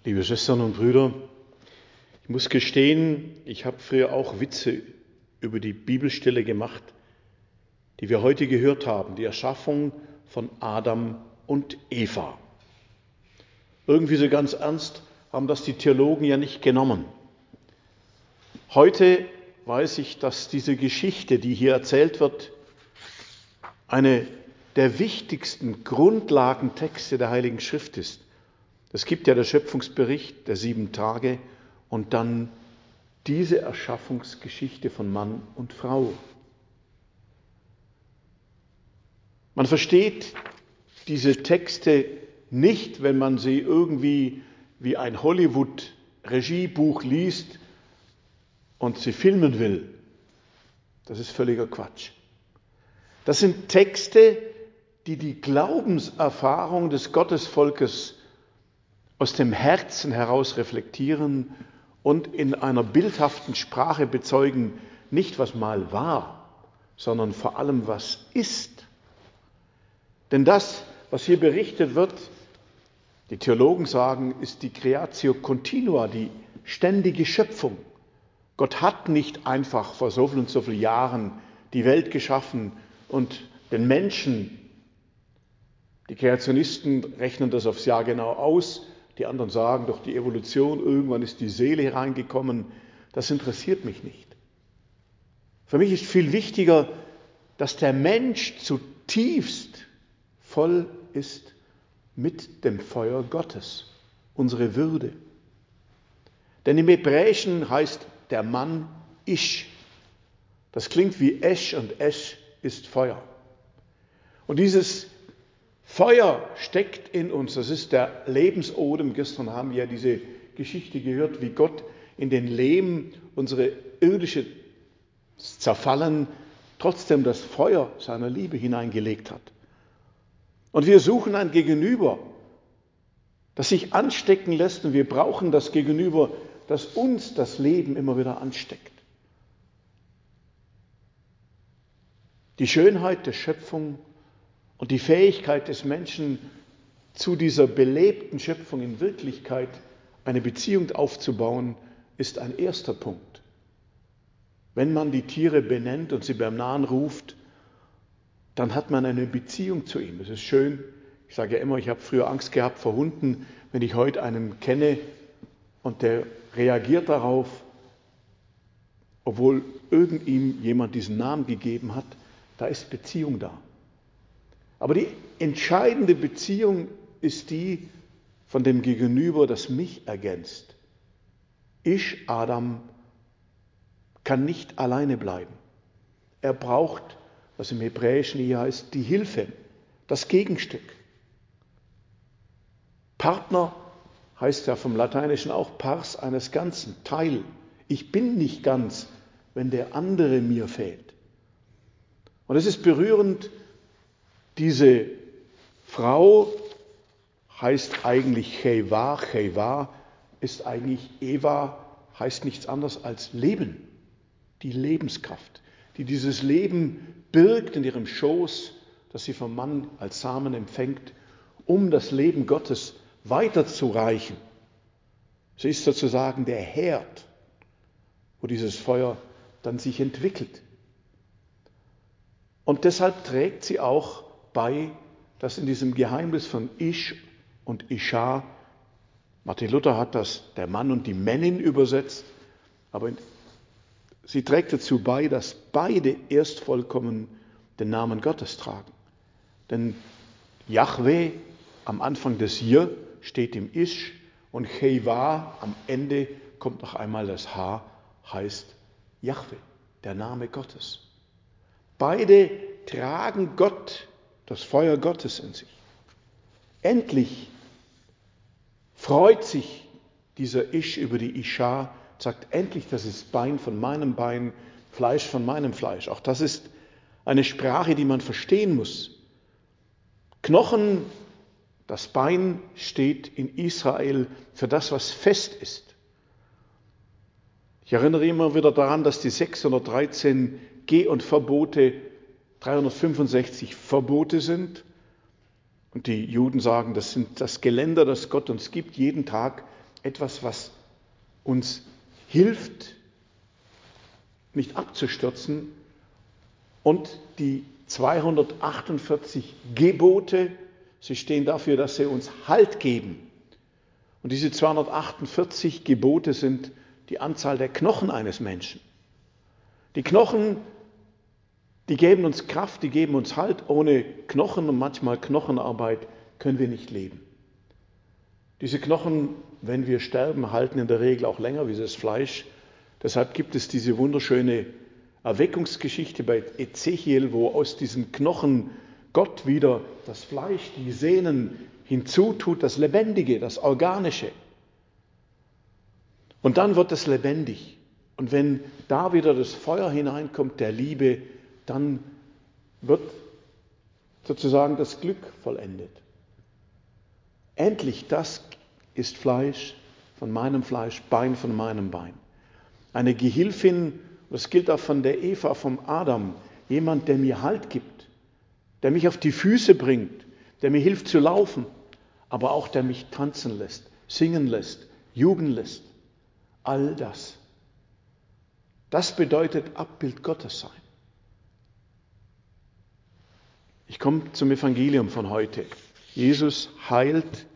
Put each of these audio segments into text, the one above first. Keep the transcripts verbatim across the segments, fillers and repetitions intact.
Liebe Schwestern und Brüder, ich muss gestehen, ich habe früher auch Witze über die Bibelstelle gemacht, die wir heute gehört haben, die Erschaffung von Adam und Eva. Irgendwie so ganz ernst haben das die Theologen ja nicht genommen. Heute weiß ich, dass diese Geschichte, die hier erzählt wird, eine der wichtigsten Grundlagentexte der Heiligen Schrift ist. Es gibt ja den Schöpfungsbericht der sieben Tage und dann diese Erschaffungsgeschichte von Mann und Frau. Man versteht diese Texte nicht, wenn man sie irgendwie wie ein Hollywood-Regiebuch liest und sie filmen will. Das ist völliger Quatsch. Das sind Texte, die die Glaubenserfahrung des Gottesvolkes aus dem Herzen heraus reflektieren und in einer bildhaften Sprache bezeugen, nicht was mal war, sondern vor allem was ist. Denn das, was hier berichtet wird, die Theologen sagen, ist die Creatio Continua, die ständige Schöpfung. Gott hat nicht einfach vor so vielen und so vielen Jahren die Welt geschaffen und den Menschen, die Kreationisten rechnen das aufs Jahr genau aus, die anderen sagen, durch die Evolution, irgendwann ist die Seele hereingekommen. Das interessiert mich nicht. Für mich ist viel wichtiger, dass der Mensch zutiefst voll ist mit dem Feuer Gottes, unsere Würde. Denn im Hebräischen heißt der Mann Ish. Das klingt wie Esch und Esch ist Feuer. Und dieses Feuer steckt in uns, das ist der Lebensodem. Gestern haben wir ja diese Geschichte gehört, wie Gott in den Lehm unsere irdische Zerfallen trotzdem das Feuer seiner Liebe hineingelegt hat. Und wir suchen ein Gegenüber, das sich anstecken lässt, und wir brauchen das Gegenüber, das uns das Leben immer wieder ansteckt. Die Schönheit der Schöpfung und die Fähigkeit des Menschen, zu dieser belebten Schöpfung in Wirklichkeit eine Beziehung aufzubauen, ist ein erster Punkt. Wenn man die Tiere benennt und sie beim Namen ruft, dann hat man eine Beziehung zu ihm. Es ist schön. Ich sage ja immer, ich habe früher Angst gehabt vor Hunden. Wenn ich heute einen kenne und der reagiert darauf, obwohl irgend ihm jemand diesen Namen gegeben hat, da ist Beziehung da. Aber die entscheidende Beziehung ist die von dem Gegenüber, das mich ergänzt. Ich, Adam, kann nicht alleine bleiben. Er braucht, was im Hebräischen hier heißt, die Hilfe, das Gegenstück. Partner heißt ja vom Lateinischen auch Pars eines Ganzen, Teil. Ich bin nicht ganz, wenn der andere mir fehlt. Und es ist berührend, diese Frau heißt eigentlich Cheva, Cheva ist eigentlich Eva, heißt nichts anderes als Leben, die Lebenskraft, die dieses Leben birgt in ihrem Schoß, das sie vom Mann als Samen empfängt, um das Leben Gottes weiterzureichen. Sie ist sozusagen der Herd, wo dieses Feuer dann sich entwickelt. Und deshalb trägt sie auch bei, dass in diesem Geheimnis von Ish und Isha, Martin Luther hat das der Mann und die Männin übersetzt, aber sie trägt dazu bei, dass beide erst vollkommen den Namen Gottes tragen. Denn Jahwe am Anfang des J steht im Ish und Cheva am Ende kommt noch einmal das H, heißt Jahwe, der Name Gottes. Beide tragen Gott, das Feuer Gottes in sich. Endlich freut sich dieser Ish über die Isha, sagt endlich, das ist Bein von meinem Bein, Fleisch von meinem Fleisch. Auch das ist eine Sprache, die man verstehen muss. Knochen, das Bein steht in Israel für das, was fest ist. Ich erinnere immer wieder daran, dass die sechshundertdreizehn Geh- und Verbote dreihundertfünfundsechzig Verbote sind. Und die Juden sagen, das sind das Geländer, das Gott uns gibt, jeden Tag etwas, was uns hilft, nicht abzustürzen. Und die zweihundertachtundvierzig Gebote, sie stehen dafür, dass sie uns Halt geben. Und diese zweihundertachtundvierzig Gebote sind die Anzahl der Knochen eines Menschen. Die Knochen, die geben uns Kraft, die geben uns Halt. Ohne Knochen und manchmal Knochenarbeit können wir nicht leben. Diese Knochen, wenn wir sterben, halten in der Regel auch länger wie das Fleisch. Deshalb gibt es diese wunderschöne Erweckungsgeschichte bei Ezechiel, wo aus diesen Knochen Gott wieder das Fleisch, die Sehnen hinzutut, das Lebendige, das Organische. Und dann wird es lebendig. Und wenn da wieder das Feuer hineinkommt, der Liebe, dann wird sozusagen das Glück vollendet. Endlich, das ist Fleisch von meinem Fleisch, Bein von meinem Bein. Eine Gehilfin, das gilt auch von der Eva, vom Adam, jemand, der mir Halt gibt, der mich auf die Füße bringt, der mir hilft zu laufen, aber auch der mich tanzen lässt, singen lässt, jubeln lässt. All das. Das bedeutet Abbild Gottes sein. Ich komme zum Evangelium von heute. Jesus heilt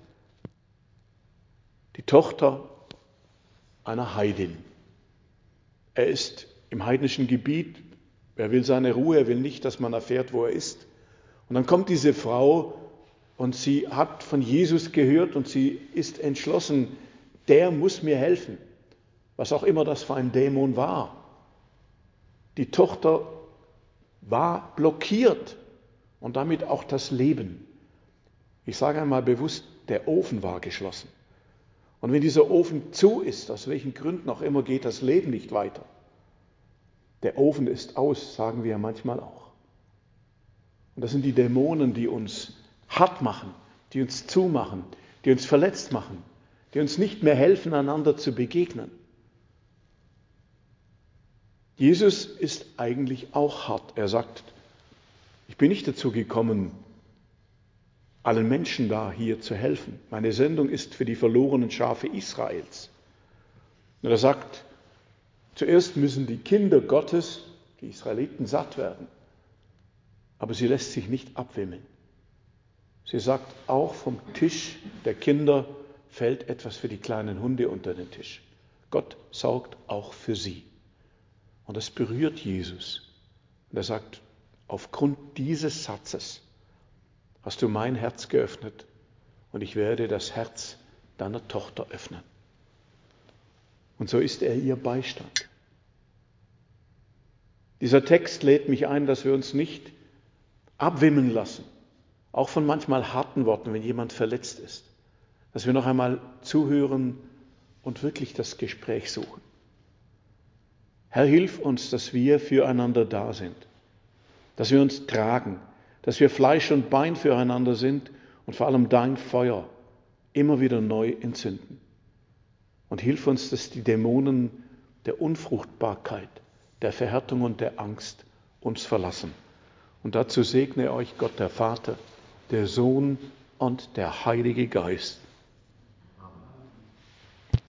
die Tochter einer Heidin. Er ist im heidnischen Gebiet, er will seine Ruhe, er will nicht, dass man erfährt, wo er ist. Und dann kommt diese Frau und sie hat von Jesus gehört und sie ist entschlossen, der muss mir helfen, was auch immer das für ein Dämon war. Die Tochter war blockiert und damit auch das Leben. Ich sage einmal bewusst, der Ofen war geschlossen. Und wenn dieser Ofen zu ist, aus welchen Gründen auch immer, geht das Leben nicht weiter. Der Ofen ist aus, sagen wir ja manchmal auch. Und das sind die Dämonen, die uns hart machen, die uns zumachen, die uns verletzt machen, die uns nicht mehr helfen, einander zu begegnen. Jesus ist eigentlich auch hart. Er sagt, ich bin nicht dazu gekommen, allen Menschen da hier zu helfen. Meine Sendung ist für die verlorenen Schafe Israels. Und er sagt, zuerst müssen die Kinder Gottes, die Israeliten, satt werden. Aber sie lässt sich nicht abwimmeln. Sie sagt, auch vom Tisch der Kinder fällt etwas für die kleinen Hunde unter den Tisch. Gott sorgt auch für sie. Und das berührt Jesus. Und er sagt, aufgrund dieses Satzes hast du mein Herz geöffnet und ich werde das Herz deiner Tochter öffnen. Und so ist er ihr Beistand. Dieser Text lädt mich ein, dass wir uns nicht abwimmeln lassen, auch von manchmal harten Worten, wenn jemand verletzt ist, dass wir noch einmal zuhören und wirklich das Gespräch suchen. Herr, hilf uns, dass wir füreinander da sind, dass wir uns tragen, dass wir Fleisch und Bein füreinander sind und vor allem dein Feuer immer wieder neu entzünden. Und hilf uns, dass die Dämonen der Unfruchtbarkeit, der Verhärtung und der Angst uns verlassen. Und dazu segne euch Gott der Vater, der Sohn und der Heilige Geist.